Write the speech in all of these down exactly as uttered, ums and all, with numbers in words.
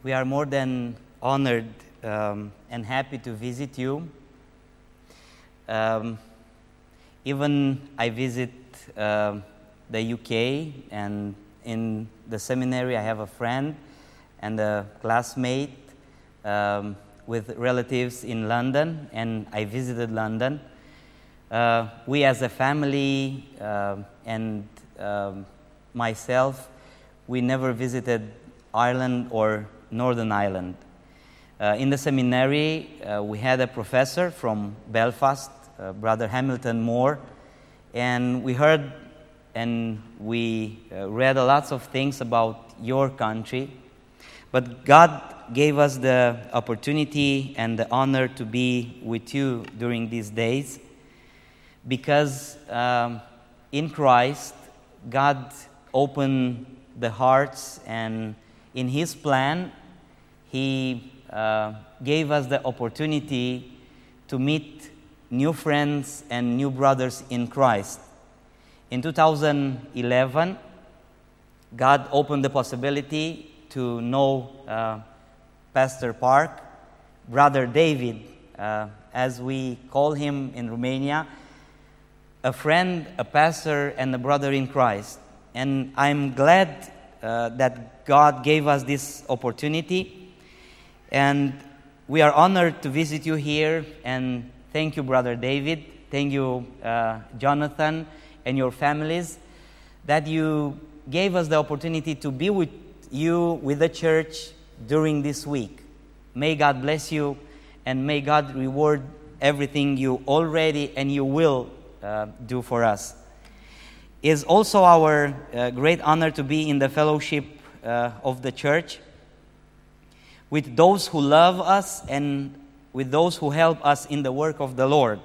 We are more than honored um, and happy to visit you. Um, even I visit uh, the U K, and in the seminary I have a friend and a classmate um, with relatives in London, and I visited London. Uh, we as a family uh, and um, myself, we never visited Ireland or Northern Ireland. Uh, in the seminary, uh, we had a professor from Belfast, uh, Brother Hamilton Moore, and we heard and we uh, read a lots of things about your country. But God gave us the opportunity and the honor to be with you during these days, because um, in Christ, God opened the hearts, and in His plan, He uh, gave us the opportunity to meet new friends and new brothers in Christ. In two thousand eleven, God opened the possibility to know uh, Pastor Park, Brother David, uh, as we call him in Romania, a friend, a pastor, and a brother in Christ. And I'm glad uh, that God gave us this opportunity. And we are honored to visit you here. And thank you, Brother David. Thank you, uh, Jonathan, and your families, that you gave us the opportunity to be with you, with the church, during this week. May God bless you, and may God reward everything you already and you will uh, do for us. It is also our uh, great honor to be in the fellowship uh, of the church with those who love us and with those who help us in the work of the Lord.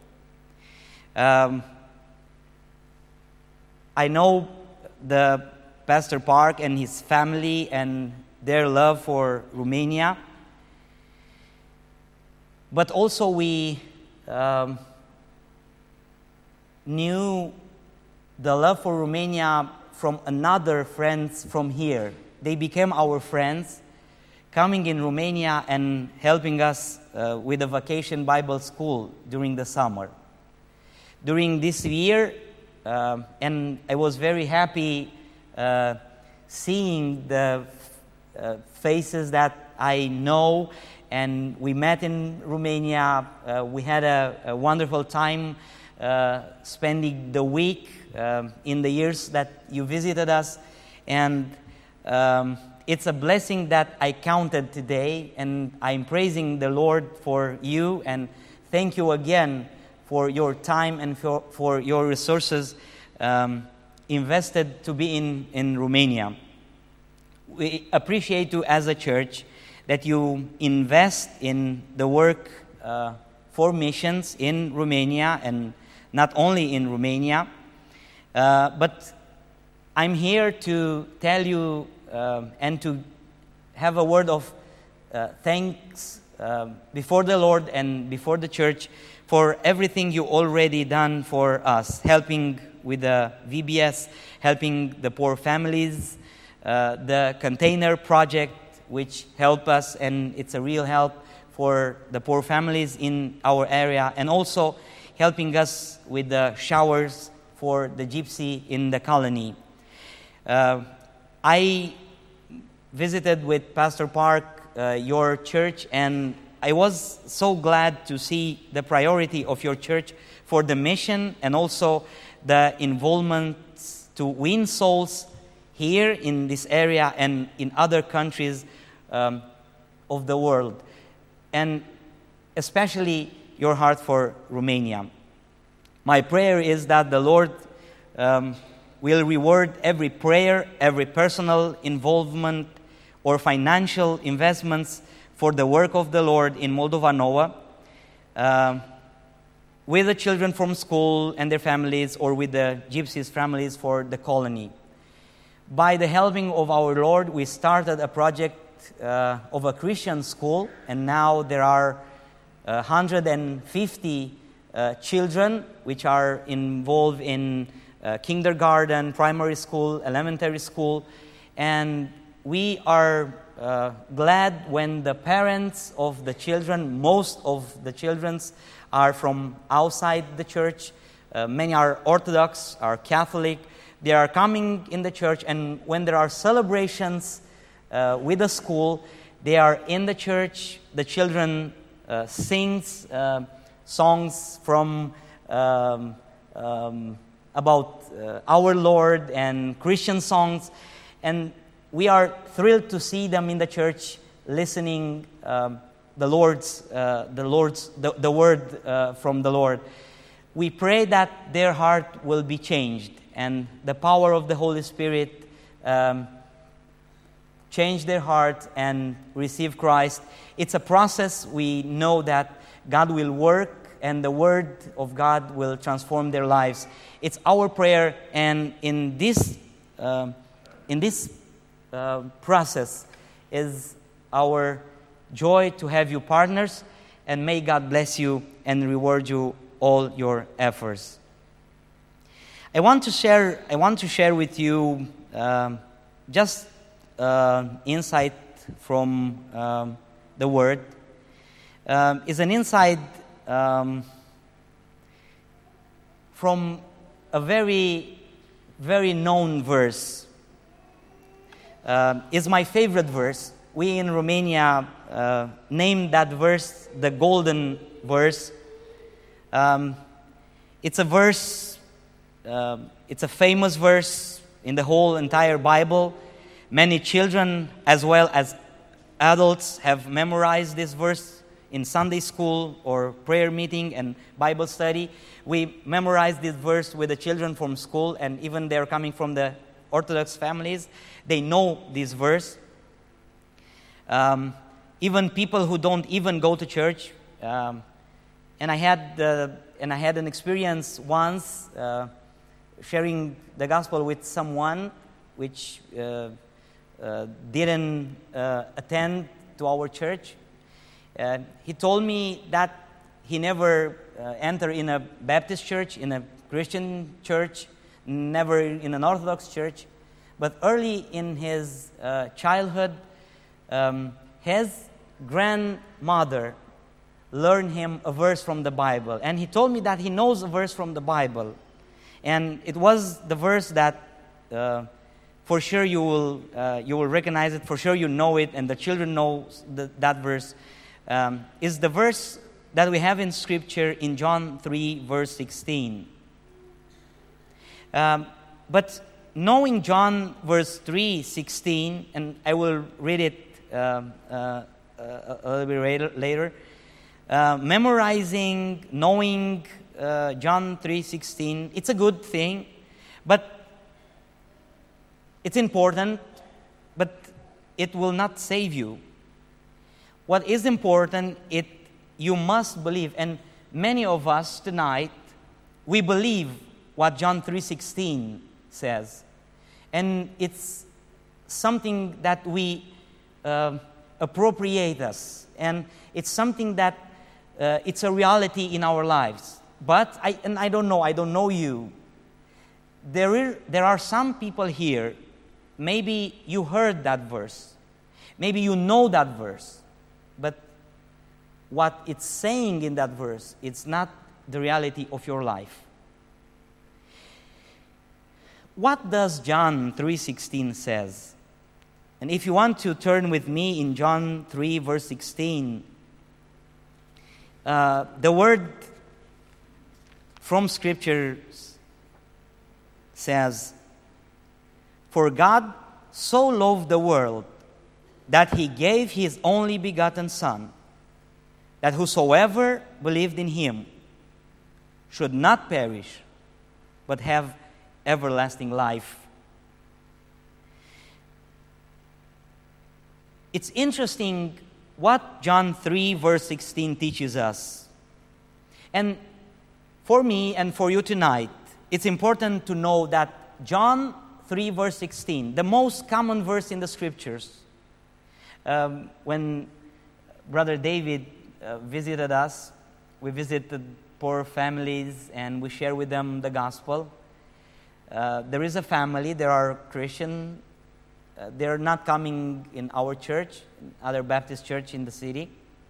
Um, I know the Pastor Park and his family and their love for Romania, but also we um, knew the love for Romania from another friends from here. They became our friends, coming in Romania and helping us uh, with the vacation Bible school during the summer. During this year, uh, and I was very happy uh, seeing the uh, faces that I know, and we met in Romania. Uh, we had a, a wonderful time uh, spending the week uh, in the years that you visited us, and um, it's a blessing that I counted today, and I'm praising the Lord for you, and thank you again for your time and for, for your resources um, invested to be in, in Romania. We appreciate you as a church that you invest in the work uh, for missions in Romania, and not only in Romania, uh, but I'm here to tell you uh, and to have a word of uh, thanks uh, before the Lord and before the church for everything you already done for us, helping with the V B S, helping the poor families, uh, the container project, which help us, and it's a real help for the poor families in our area, and also helping us with the showers for the gypsy in the colony. Uh, I visited with Pastor Park uh, your church, and I was so glad to see the priority of your church for the mission and also the involvement to win souls here in this area and in other countries um, of the world, and especially your heart for Romania. My prayer is that the Lord um, will reward every prayer, every personal involvement or financial investments for the work of the Lord in Moldova Nova, uh, with the children from school and their families, or with the gypsies' families for the colony. By the helping of our Lord, we started a project uh, of a Christian school, and now there are uh, one hundred fifty uh, children which are involved in uh, kindergarten, primary school, elementary school, and we are uh, glad when the parents of the children, most of the children are from outside the church. Uh, many are Orthodox, are Catholic. They are coming in the church, and when there are celebrations uh, with the school, they are in the church. The children uh, sings uh, songs from um, um, about uh, our Lord and Christian songs, and we are thrilled to see them in the church listening um, the Lord's uh, the Lord's the, the word uh, from the Lord. We pray that their heart will be changed, and the power of the Holy Spirit um, change their heart and receive Christ. It's a process. We know that God will work, and the Word of God will transform their lives. It's our prayer, and in this uh, in this uh, process is our joy to have you partners, and may God bless you and reward you all your efforts. I want to share. I want to share with you um, just uh, insight from um, the Word. Um, is an insight um, from a very, very known verse. Uh, is my favorite verse. We in Romania uh, named that verse the Golden Verse. Um, it's a verse, uh, it's a famous verse in the whole entire Bible. Many children as well as adults have memorized this verse in Sunday school or prayer meeting and Bible study. We memorize this verse with the children from school, and even they're coming from the Orthodox families. They know this verse. Um, even people who don't even go to church. Um, and I had uh, and I had an experience once uh, sharing the gospel with someone which uh, uh, didn't uh, attend to our church. Uh, he told me that he never uh, entered in a Baptist church, in a Christian church, never in an Orthodox church. But early in his uh, childhood, um, his grandmother learned him a verse from the Bible. And he told me that he knows a verse from the Bible. And it was the verse that uh, for sure you will uh, you will recognize it, for sure you know it, and the children know the, that verse. Um, is the verse that we have in Scripture in John three, verse sixteen. Um, but knowing John verse three, sixteen, and I will read it um, uh, uh, a little bit later, later uh, memorizing, knowing uh, John three, sixteen, it's a good thing, but it's important, but it will not save you. What is important, it you must believe, and many of us tonight, we believe what John three sixteen says, and it's something that we uh, appropriate us, and it's something that uh, it's a reality in our lives. But I and I don't know, I don't know you. There is, there are some people here. Maybe you heard that verse, maybe you know that verse. But what it's saying in that verse, it's not the reality of your life. What does John three sixteen says? And if you want to turn with me in John three, verse sixteen, uh, the word from Scripture says, "For God so loved the world that He gave His only begotten Son, that whosoever believed in Him should not perish, but have everlasting life." It's interesting what John three, verse sixteen teaches us. And for me and for you tonight, it's important to know that John three, verse sixteen, the most common verse in the Scriptures, Um, when Brother David uh, visited us, we visited poor families and we share with them the gospel. Uh, there is a family, there are Christian Uh, they're not coming in our church, other Baptist church in the city.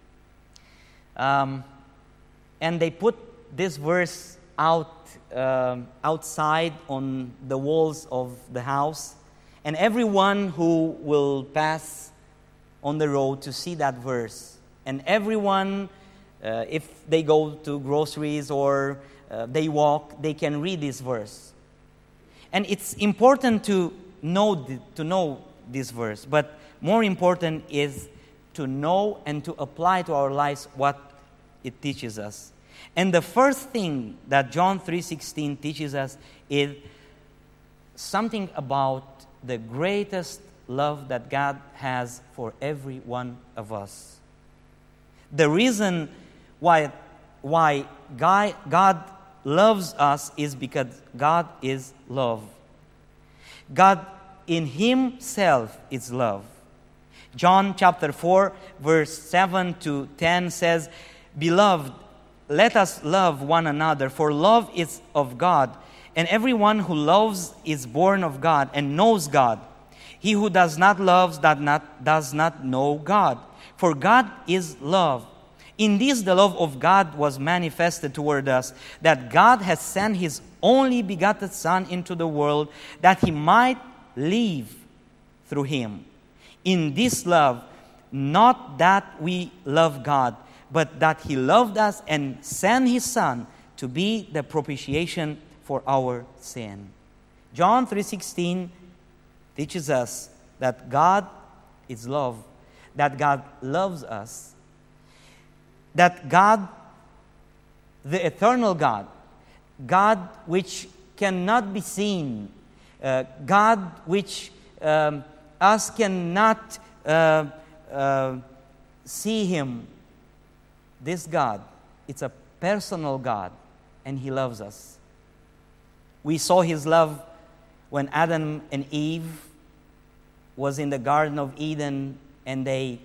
Um, and they put this verse out uh, outside on the walls of the house. And everyone who will pass on the road to see that verse. And everyone, uh, if they go to groceries or uh, they walk, they can read this verse. And it's important to know th- to know this verse, but more important is to know and to apply to our lives what it teaches us. And the first thing that John three sixteen teaches us is something about the greatest love that God has for every one of us. The reason why why God, God loves us is because God is love. God in Himself is love. John chapter four, verse seven to ten says, "Beloved, let us love one another, for love is of God, and everyone who loves is born of God and knows God. He who does not love does not, does not know God, for God is love. In this the love of God was manifested toward us, that God has sent His only begotten Son into the world, that He might live through Him. In this love, not that we love God, but that He loved us and sent His Son to be the propitiation for our sin." John three sixteen teaches us that God is love, that God loves us, that God, the eternal God, God which cannot be seen, uh, God which um, us cannot uh, uh, see Him, this God, it's a personal God, and He loves us. We saw His love when Adam and Eve was in the Garden of Eden and they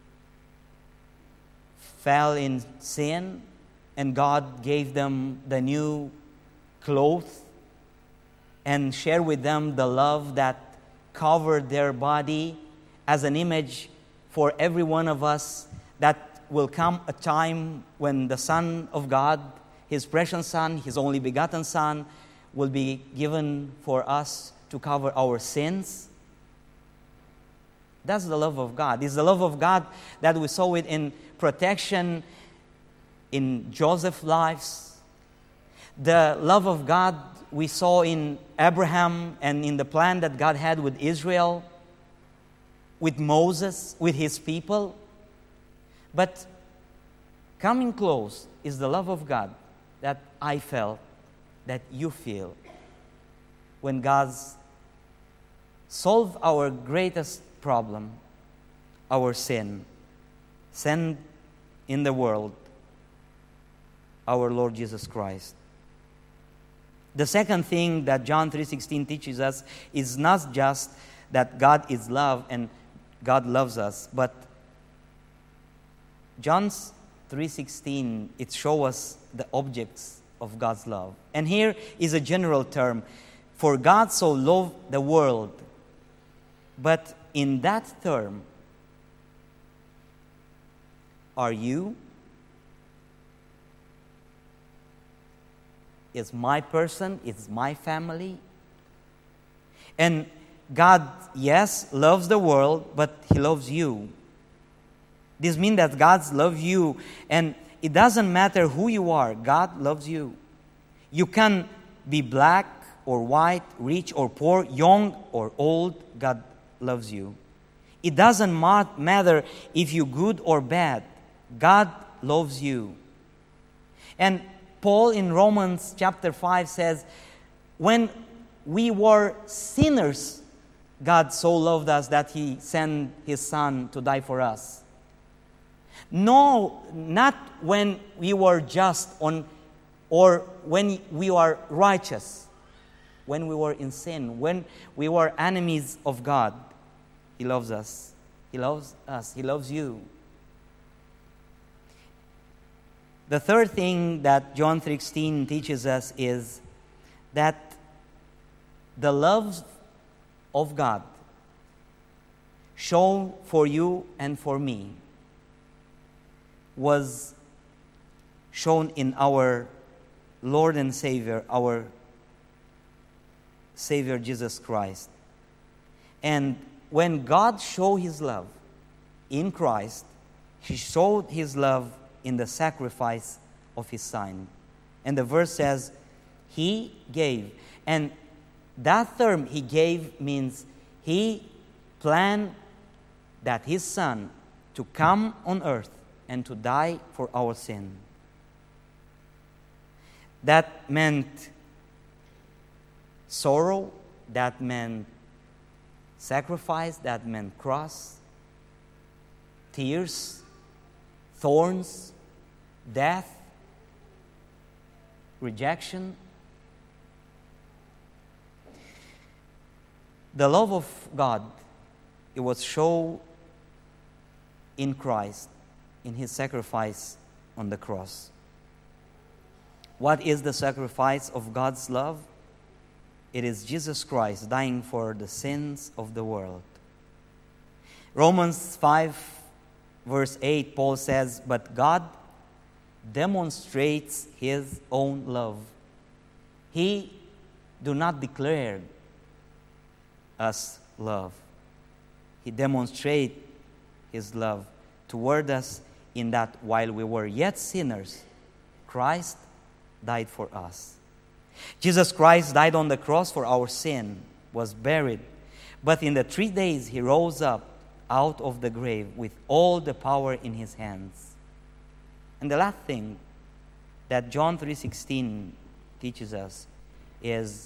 fell in sin, and God gave them the new clothes and shared with them the love that covered their body as an image for every one of us, that will come a time when the Son of God, His precious Son, His only begotten Son, will be given for us to cover our sins. That's the love of God. It's the love of God that we saw it in protection in Joseph's lives. The love of God we saw in Abraham and in the plan that God had with Israel, with Moses, with His people. But coming close is the love of God that I felt, that you feel, when God solved our greatest problem, our sin, sin in the world, our Lord Jesus Christ. The second thing that John three sixteen teaches us is not just that God is love and God loves us, but John three sixteen, it shows us the objects of God's love. And here is a general term, for God so loved the world. But in that term, are you? Is my person, is my family? And God, yes, loves the world, but He loves you. This means that God loves you, and it doesn't matter who you are, God loves you. You can be black or white, rich or poor, young or old, God loves you. It doesn't matter if you're good or bad, God loves you. And Paul in Romans chapter five says, when we were sinners, God so loved us that He sent His Son to die for us. No, not when we were just on, or when we were righteous, when we were in sin, when we were enemies of God. He loves us. He loves us. He loves you. The third thing that John three sixteen teaches us is that the love of God shown for you and for me was shown in our Lord and Savior, our Savior Jesus Christ. And when God showed His love in Christ, He showed His love in the sacrifice of His Son. And the verse says, He gave. And that term, He gave, means He planned that His Son to come on earth and to die for our sin. That meant sorrow, that meant sacrifice, that meant cross, tears, thorns, death, rejection. The love of God, it was shown in Christ, in His sacrifice on the cross. What is the sacrifice of God's love? It is Jesus Christ dying for the sins of the world. Romans five, verse eight, Paul says, "But God demonstrates His own love. He do not declare us love. He demonstrates His love toward us in that while we were yet sinners, Christ died for us." Jesus Christ died on the cross for our sin, was buried, but in the three days He rose up out of the grave with all the power in His hands. And the last thing that John three sixteen teaches us is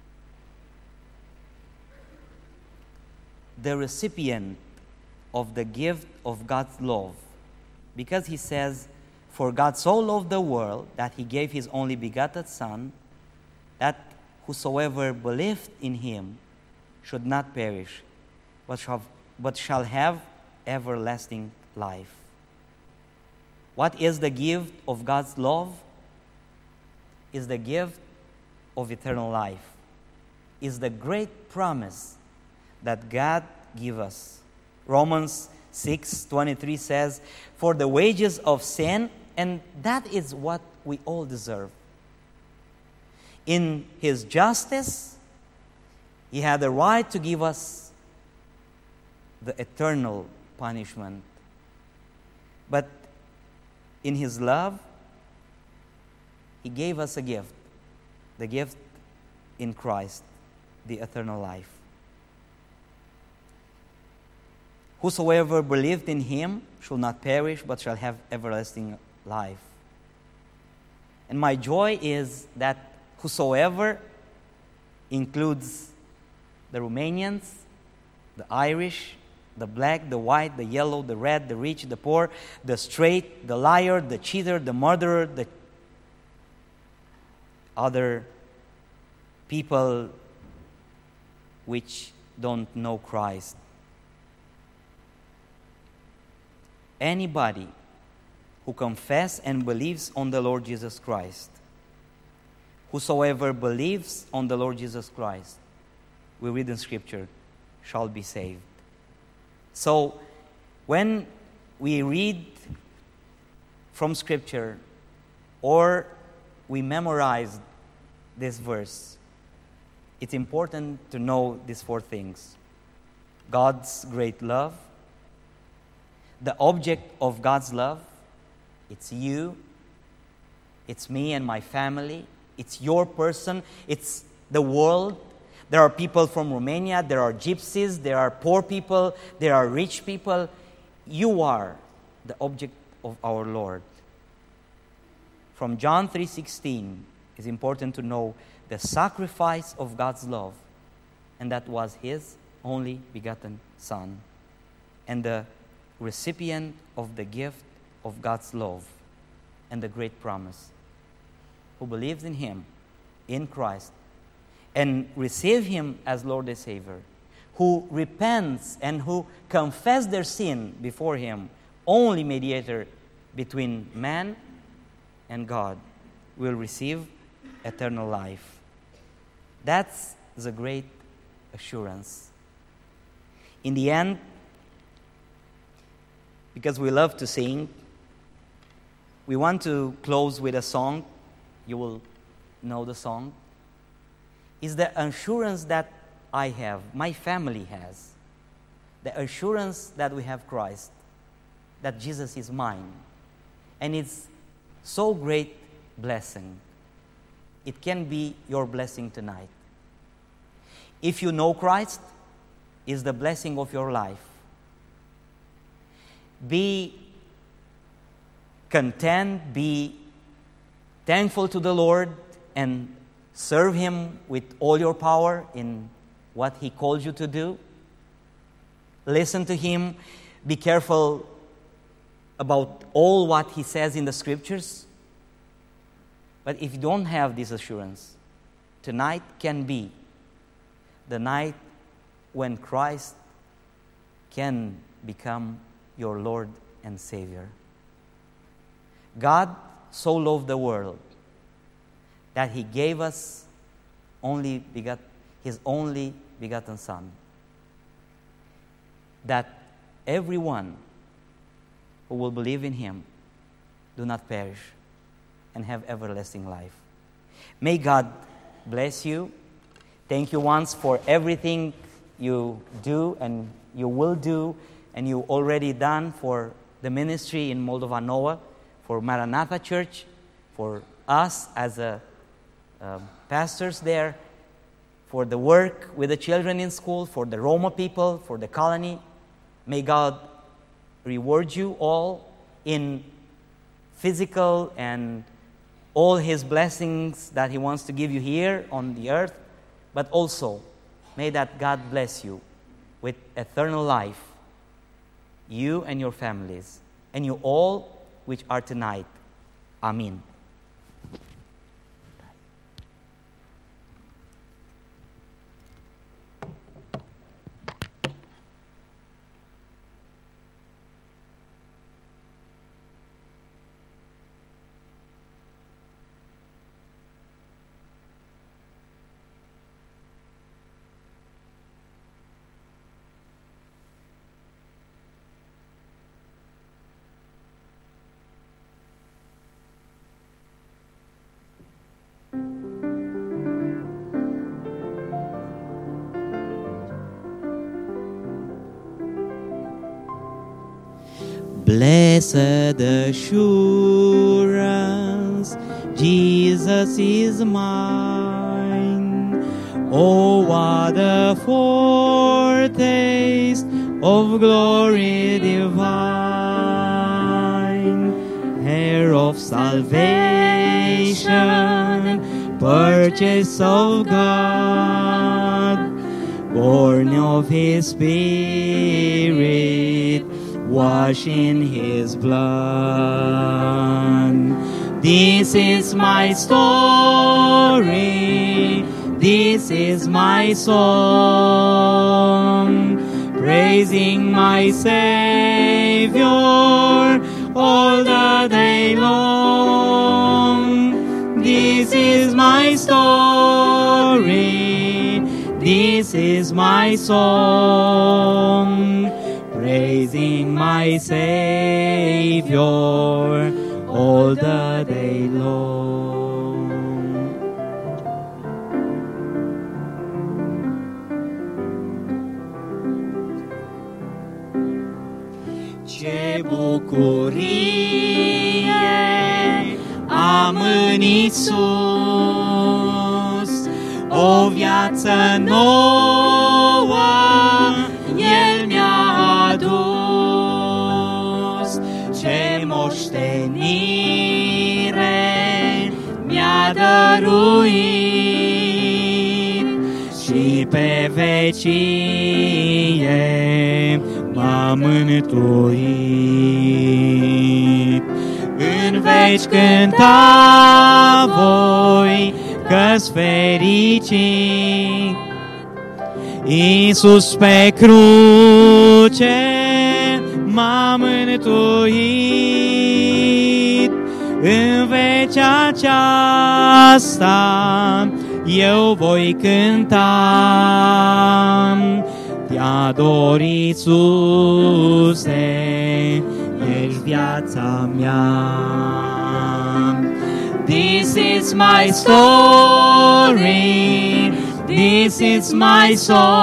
the recipient of the gift of God's love. Because He says, "For God so loved the world that He gave His only begotten Son, that whosoever believed in Him should not perish, but shall, but shall have everlasting life." What is the gift of God's love? Is the gift of eternal life. Is the great promise that God give us. Romans six twenty-three says, "For the wages of sin," and that is what we all deserve. In His justice, He had the right to give us the eternal punishment. But in His love, He gave us a gift, the gift in Christ, the eternal life. "Whosoever believed in Him shall not perish, but shall have everlasting life." And my joy is that whosoever includes the Romanians, the Irish, the black, the white, the yellow, the red, the rich, the poor, the straight, the liar, the cheater, the murderer, the other people which don't know Christ. Anybody who confess and believes on the Lord Jesus Christ, whosoever believes on the Lord Jesus Christ, we read in Scripture, shall be saved. So, when we read from Scripture or we memorize this verse, it's important to know these four things. God's great love, the object of God's love, it's you, it's me and my family, it's your person, it's the world. There are people from Romania, there are gypsies, there are poor people, there are rich people. You are the object of our Lord. From John three sixteen, it's important to know the sacrifice of God's love, and that was His only begotten Son, and the recipient of the gift of God's love and the great promise, who believes in Him, in Christ, and receive Him as Lord and Savior, who repents and who confess their sin before Him, only mediator between man and God, will receive eternal life. That's the great assurance. In the end, because we love to sing, we want to close with a song. You will know the song. It's the assurance that I have, my family has. The assurance that we have Christ, that Jesus is mine. And it's so great blessing. It can be your blessing tonight. If you know Christ, it's the blessing of your life. Be content, be thankful to the Lord, and serve Him with all your power in what He calls you to do. Listen to Him. Be careful about all what He says in the Scriptures. But if you don't have this assurance, tonight can be the night when Christ can become your Lord and Savior. God so loved the world that He gave us only begot, His only begotten Son, that everyone who will believe in Him do not perish and have everlasting life. May God bless you. Thank you once for everything you do and you will do and you already done for the ministry in Moldova Noua, for Maranatha Church, for us as a, uh, pastors there, for the work with the children in school, for the Roma people, for the colony. May God reward you all in physical and all His blessings that He wants to give you here on the earth, but also may that God bless you with eternal life, you and your families, and you all which are tonight. Amen. Blessed assurance, Jesus is mine. Oh, what a foretaste of glory divine, heir of salvation, purchase of God, born of His Spirit, wash in His blood. This is my story, this is my song, praising my Savior all the day long. This is my story, this is my song, praising my Savior all the day long. Ce bucurie am în Iisus, o viață nouă El mi-a adus, ce moștenire mi-a dăruit și pe vecie m-a mântuit. În veci cânta voi că-s fericit, Iisus pe cruce m-a mântuit. În veci aceasta eu voi cânta, te ador, Iisuse, viața mea. This is my story, this is my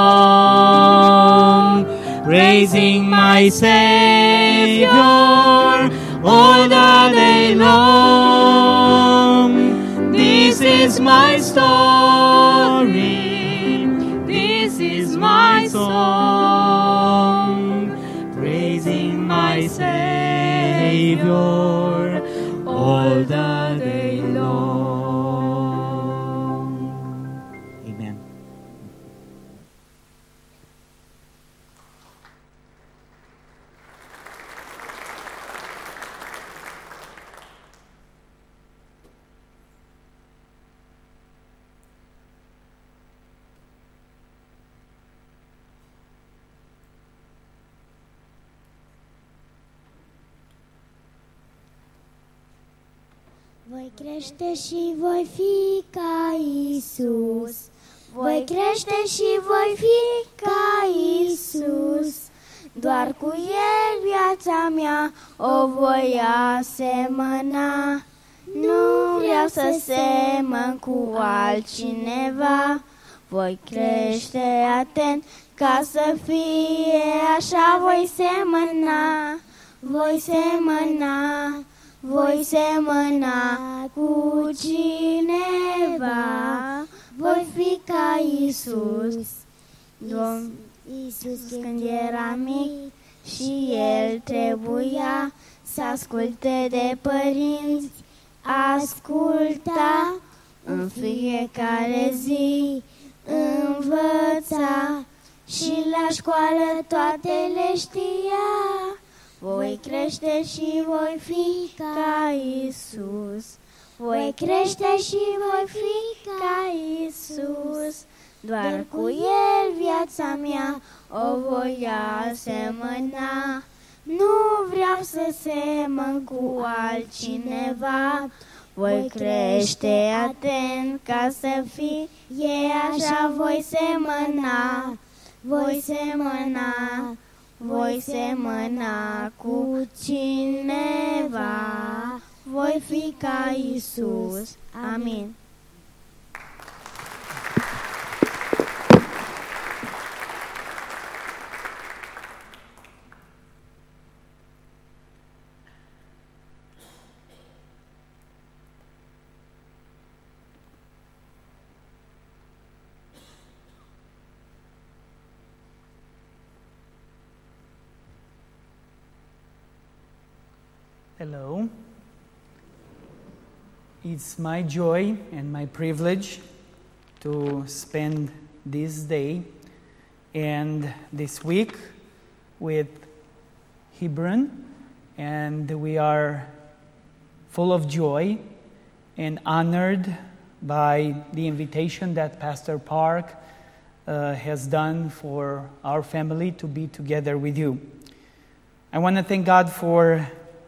song, praising my Savior all the day long. This is my story, this is my song, praising my Savior all the day long. Amen. Voi crește și voi fi ca Iisus. Voi crește și voi fi ca Iisus. Doar cu El viața mea o voi asemăna. Nu vreau să semăn cu altcineva. Voi crește atent ca să fie așa. Voi semăna, voi semăna. Voi semăna cu cineva, voi fi ca Iisus. Domn Iisus când era mic și El trebuia să asculte de părinți, asculta în fiecare zi, învăța și la școală toate le știa. Voi crește și voi fi ca Iisus. Voi crește și voi fi ca Iisus. Doar cu El viața mea o voi asemăna. Nu vreau să semăn cu altcineva. Voi crește atent ca să fie așa. Voi semăna, voi semăna. Voi semăna cu cineva, voi fi ca Iisus. Amin. Hello. It's my joy and my privilege to spend this day and this week with Hebron, and we are full of joy and honored by the invitation that Pastor Park uh, has done for our family to be together with you. I want to thank God for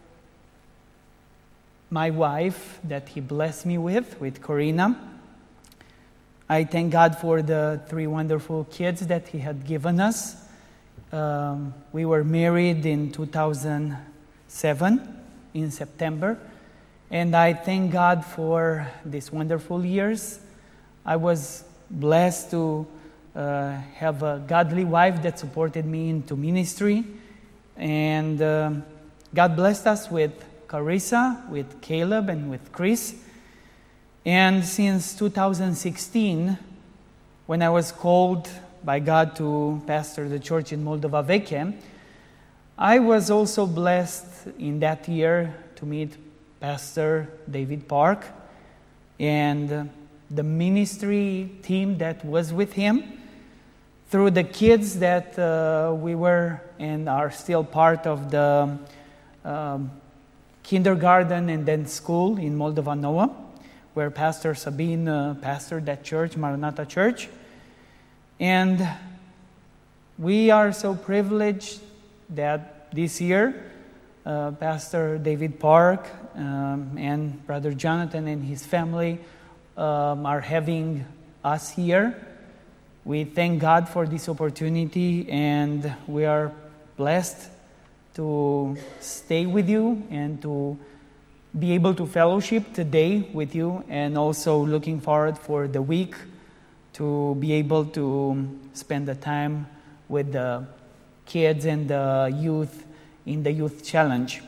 my wife that He blessed me with, with Corina. I thank God for the three wonderful kids that He had given us. Um, we were married in two thousand seven, in September, and I thank God for these wonderful years. I was blessed to uh, have a godly wife that supported me into ministry, and uh, God blessed us with Carissa, with Caleb, and with Chris. And since two thousand sixteen, when I was called by God to pastor the church in Moldova Veche, I was also blessed in that year to meet Pastor David Park and the ministry team that was with him, through the kids that uh, we were and are still part of the um, kindergarten and then school in Moldova Noua, where Pastor Sabine uh, pastored that church, Maranatha Church. And we are so privileged that this year, uh, Pastor David Park um, and Brother Jonathan and his family um, are having us here. We thank God for this opportunity, and we are blessed to stay with you and to be able to fellowship today with you, and also looking forward for the week to be able to spend the time with the kids and the youth in the Youth Challenge.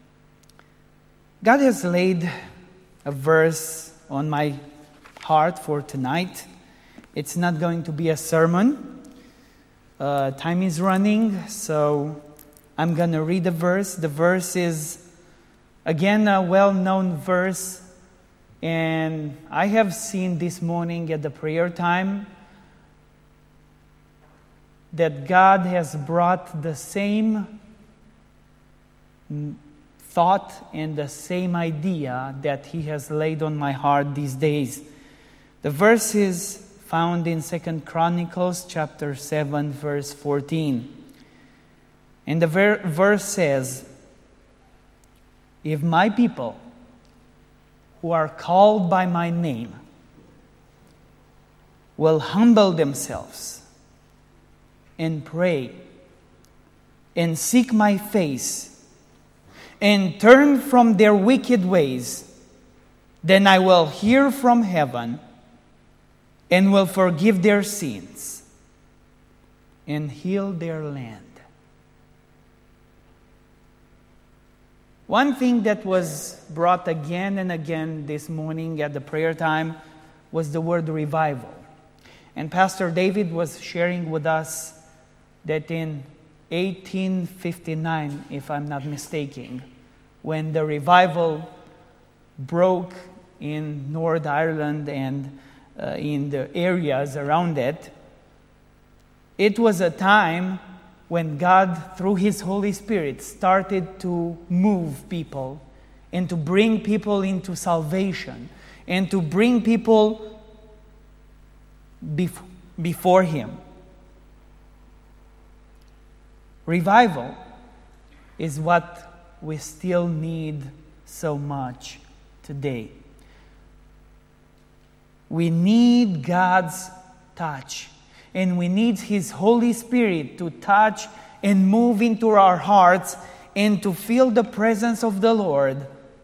God has laid a verse on my heart for tonight. It's not going to be a sermon. Uh, time is running, so I'm going to read the verse. The verse is, again, a well-known verse, and I have seen this morning at the prayer time that God has brought the same thought and the same idea that He has laid on my heart these days. The verse is found in Second Chronicles chapter seven, verse fourteen. And the ver- verse says, "If my people who are called by my name will humble themselves and pray and seek my face and turn from their wicked ways, then I will hear from heaven and will forgive their sins and heal their land." One thing that was brought again and again this morning at the prayer time was the word revival. And Pastor David was sharing with us that in eighteen fifty-nine, if I'm not mistaken, when the revival broke in North Ireland and uh, in the areas around it, it was a time when God, through His Holy Spirit, started to move people and to bring people into salvation and to bring people bef- before Him. Revival is what we still need so much today. We need God's touch, and we need His Holy Spirit to touch and move into our hearts and to feel the presence of the Lord.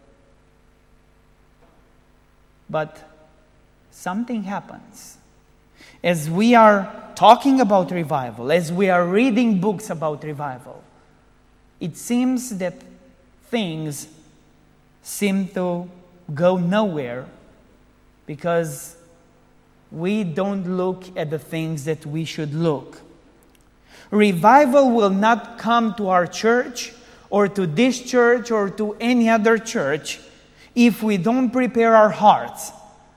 But something happens. As we are talking about revival, as we are reading books about revival, it seems that things seem to go nowhere because we don't look at the things that we should look. Revival will not come to our church or to this church or to any other church if we don't prepare our hearts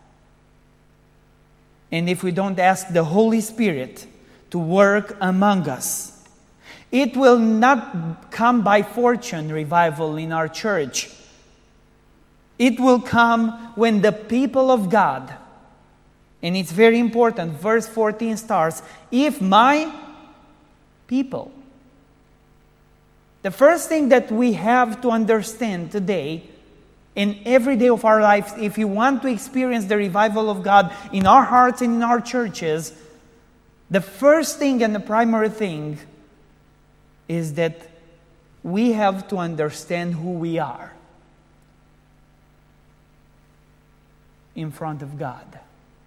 and if we don't ask the Holy Spirit to work among us. It will not come by fortune, revival in our church. It will come when the people of God, and it's very important, verse fourteen starts, "If my people." The first thing that we have to understand today, in every day of our lives, if you want to experience the revival of God in our hearts and in our churches, the first thing and the primary thing is that we have to understand who we are in front of God.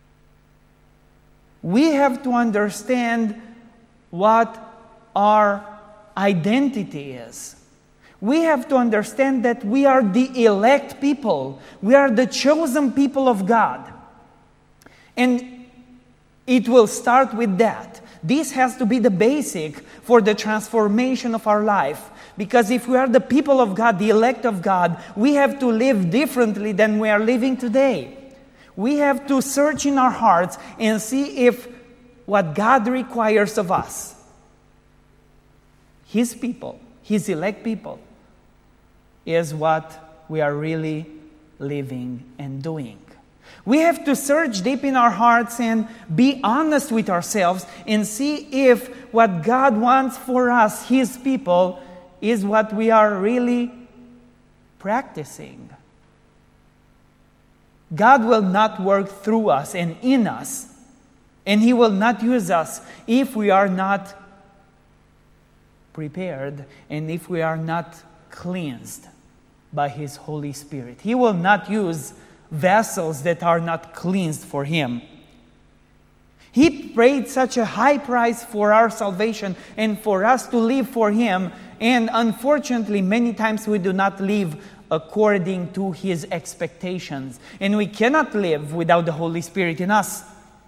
We have to understand what our identity is. We have to understand that we are the elect people. We are the chosen people of God. And it will start with that. This has to be the basic for the transformation of our life. Because if we are the people of God, the elect of God, we have to live differently than we are living today. We have to search in our hearts and see if what God requires of us, His people, His elect people, is what we are really living and doing. We have to search deep in our hearts and be honest with ourselves and see if what God wants for us, His people, is what we are really practicing. God will not work through us and in us, and He will not use us if we are not prepared and if we are not cleansed by His Holy Spirit. He will not use vessels that are not cleansed for Him. He paid such a high price for our salvation and for us to live for Him. And unfortunately, many times we do not live according to His expectations. And we cannot live without the Holy Spirit in us.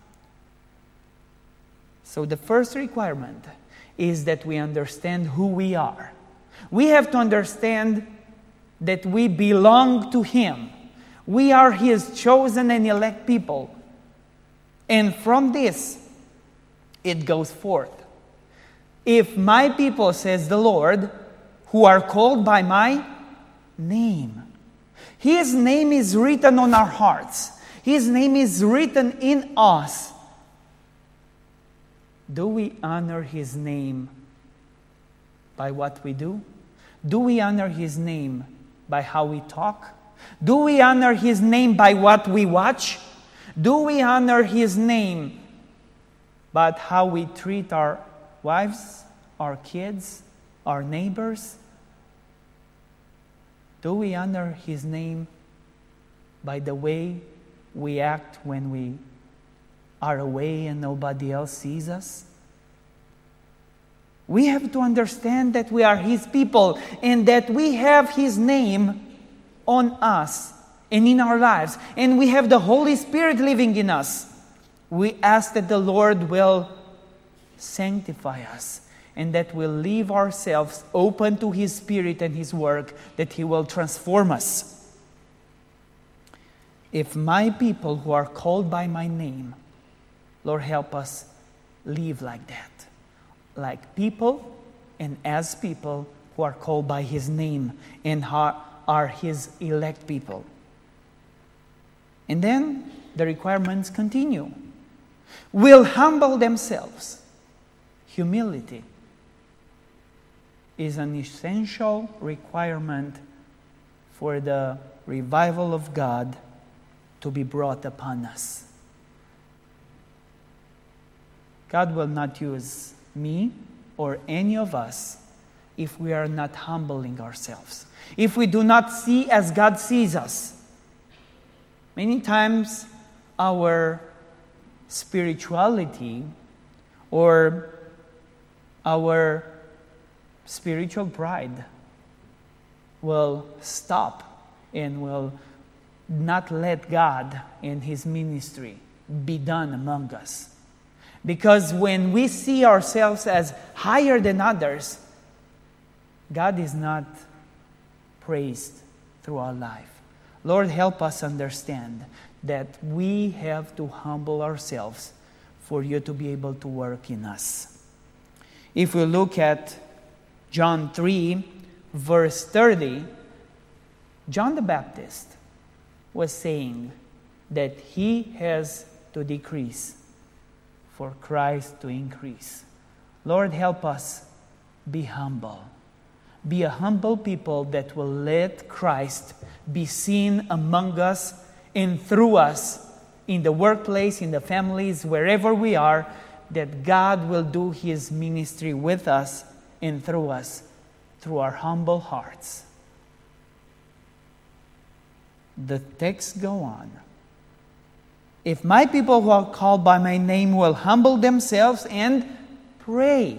So the first requirement is that we understand who we are. We have to understand that we belong to Him. We are His chosen and elect people. And from this, it goes forth. If my people, says the Lord, who are called by my name. His name is written on our hearts. His name is written in us. Do we honor His name by what we do? Do we honor His name by how we talk? Do we honor His name by what we watch? Do we honor His name by how we treat our wives, our kids, our neighbors? Do we honor His name by the way we act when we are away and nobody else sees us? We have to understand that we are His people and that we have His name on us and in our lives. And we have the Holy Spirit living in us. We ask that the Lord will sanctify us and that we'll leave ourselves open to His Spirit and His work, that He will transform us. If my people who are called by my name, Lord, help us live like that. Like people and as people who are called by His name and are His elect people. And then the requirements continue. Will humble themselves. Humility is an essential requirement for the revival of God to be brought upon us. God will not use me or any of us if we are not humbling ourselves. If we do not see as God sees us. Many times our spirituality or our spiritual pride will stop and will not let God and His ministry be done among us. Because when we see ourselves as higher than others, God is not praised through our life. Lord, help us understand that we have to humble ourselves for You to be able to work in us. If we look at John three, verse thirty, John the Baptist was saying that he has to decrease for Christ to increase. Lord, help us be humble. Be a humble people that will let Christ be seen among us and through us in the workplace, in the families, wherever we are, that God will do His ministry with us and through us, through our humble hearts. The texts go on. If my people who are called by my name will humble themselves and pray.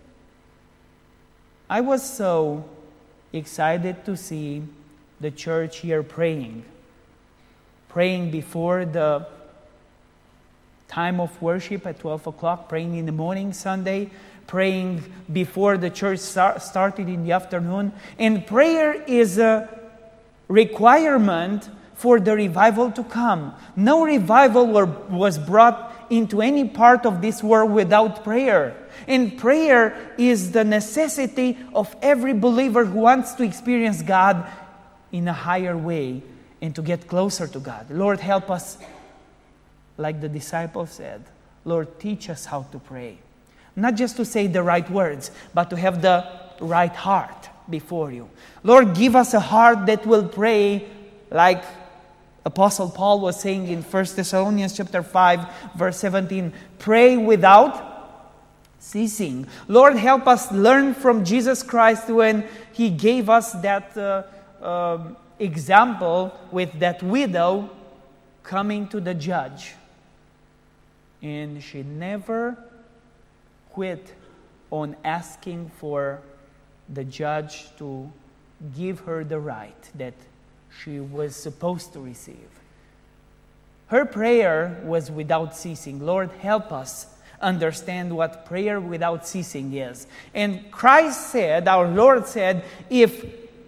I was so excited to see the church here praying. Praying before the time of worship at twelve o'clock, praying in the morning Sunday, praying before the church start, started in the afternoon. And prayer is a requirement for the revival to come. No revival were, was brought into any part of this world without prayer. And prayer is the necessity of every believer who wants to experience God in a higher way and to get closer to God. Lord, help us, like the disciples said, Lord, teach us how to pray. Not just to say the right words, but to have the right heart before You. Lord, give us a heart that will pray like Apostle Paul was saying in First Thessalonians chapter five, verse seventeen, pray without ceasing. Lord, help us learn from Jesus Christ when He gave us that uh, uh, example with that widow coming to the judge. And she never quit on asking for the judge to give her the right that she was supposed to receive. Her prayer was without ceasing. Lord, help us understand what prayer without ceasing is. And Christ said, our Lord said, if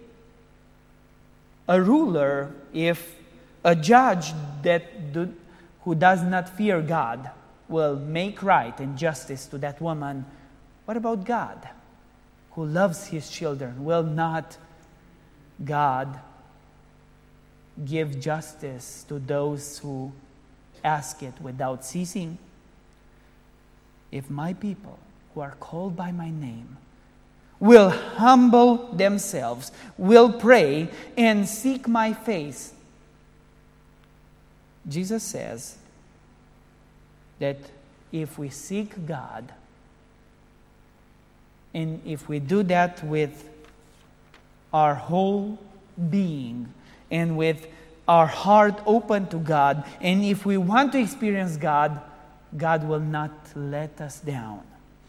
a ruler, if a judge that do, who does not fear God will make right and justice to that woman, what about God, who loves His children? Will not God give justice to those who ask it without ceasing? If my people who are called by my name will humble themselves, will pray and seek my face, Jesus says that if we seek God, and if we do that with our whole being and with our heart open to God, and if we want to experience God, God will not let us down.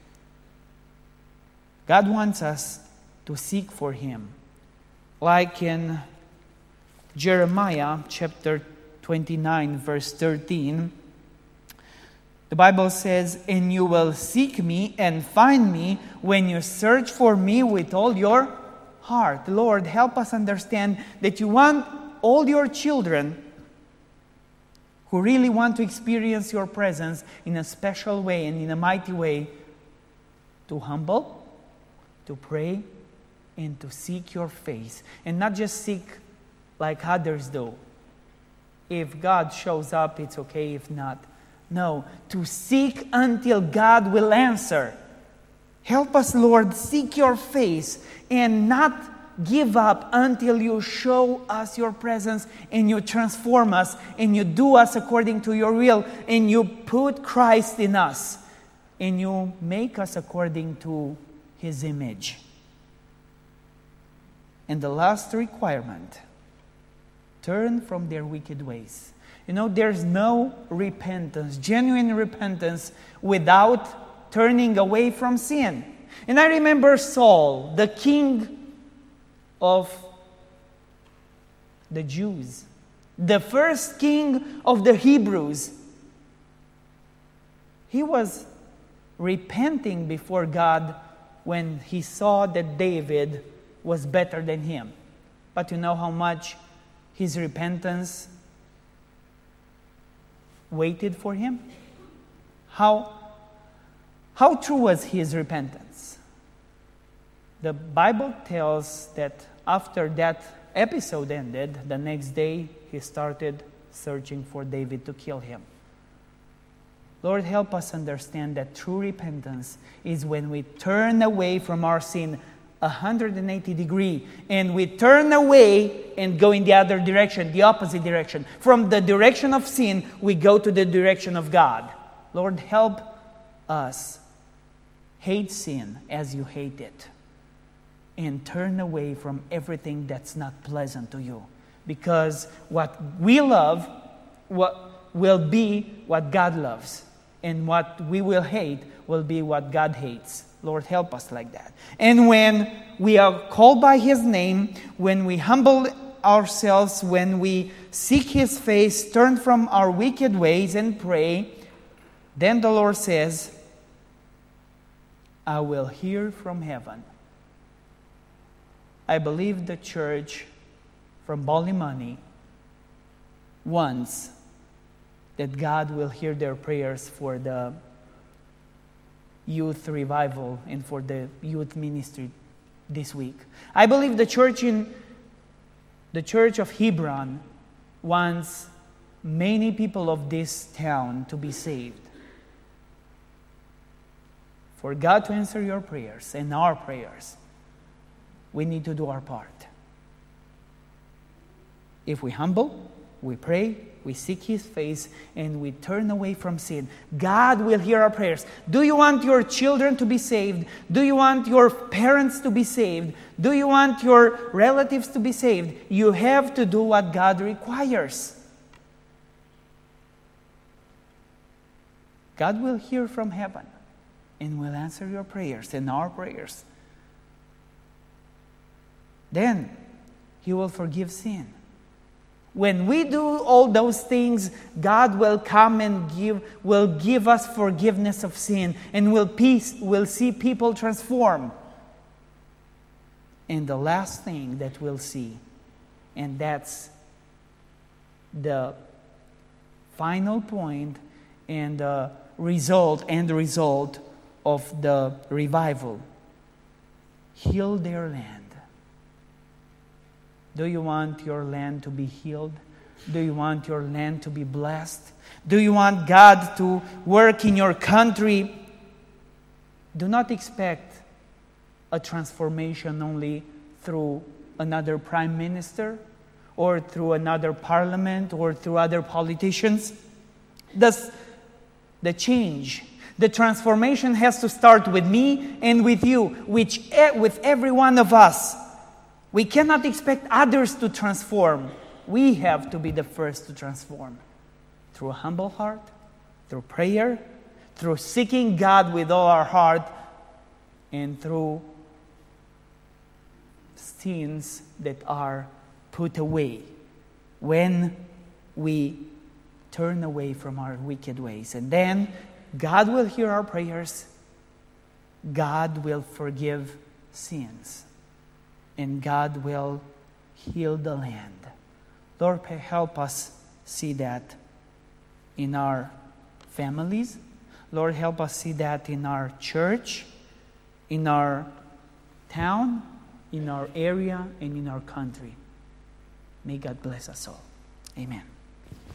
God wants us to seek for Him. Like in Jeremiah chapter twenty-nine, verse thirteen, the Bible says, "And you will seek me and find me when you search for me with all your heart." Lord, help us understand that you want all your children who really want to experience your presence in a special way and in a mighty way to humble, to pray, and to seek your face. And not just seek like others do. If God shows up, it's okay. If not, no. To seek until God will answer. Help us, Lord, seek your face and not give up until you show us your presence and you transform us and you do us according to your will and you put Christ in us and you make us according to His image. And the last requirement, turn from their wicked ways. You know, there's no repentance, genuine repentance, without turning away from sin. And I remember Saul, the king of the Jews, the first king of the Hebrews. He was repenting before God when he saw that David was better than him. But you know how much his repentance waited for him? How, how true was his repentance? The Bible tells that after that episode ended, the next day he started searching for David to kill him. Lord, help us understand that true repentance is when we turn away from our sin one hundred eighty degrees and we turn away and go in the other direction, the opposite direction. From the direction of sin, we go to the direction of God. Lord, help us hate sin as you hate it and turn away from everything that's not pleasant to you. Because what we love what will be what God loves. And what we will hate will be what God hates. Lord, help us like that. And when we are called by His name, when we humble ourselves, when we seek His face, turn from our wicked ways and pray, then the Lord says, I will hear from heaven. I believe the church from Ballymoney wants that God will hear their prayers for the youth revival and for the youth ministry this week. I believe the church in the church of Hebron wants many people of this town to be saved. For God to answer your prayers and our prayers, we need to do our part. If we humble, we pray, we seek His face, and we turn away from sin, God will hear our prayers. Do you want your children to be saved? Do you want your parents to be saved? Do you want your relatives to be saved? You have to do what God requires. God will hear from heaven and will answer your prayers and our prayers. Then He will forgive sin. When we do all those things, God will come and give, will give us forgiveness of sin, and will peace, will see people transform. And the last thing that we'll see, and that's the final point and the result and the result of the revival: heal their land. Do you want your land to be healed? Do you want your land to be blessed? Do you want God to work in your country? Do not expect a transformation only through another prime minister or through another parliament or through other politicians. Thus, the change, the transformation has to start with me and with you, which, with every one of us. We cannot expect others to transform. We have to be the first to transform. Through a humble heart, through prayer, through seeking God with all our heart, and through sins that are put away when we turn away from our wicked ways. And then God will hear our prayers. God will forgive sins. And God will heal the land. Lord, help us see that in our families. Lord, help us see that in our church, in our town, in our area, and in our country. May God bless us all. Amen.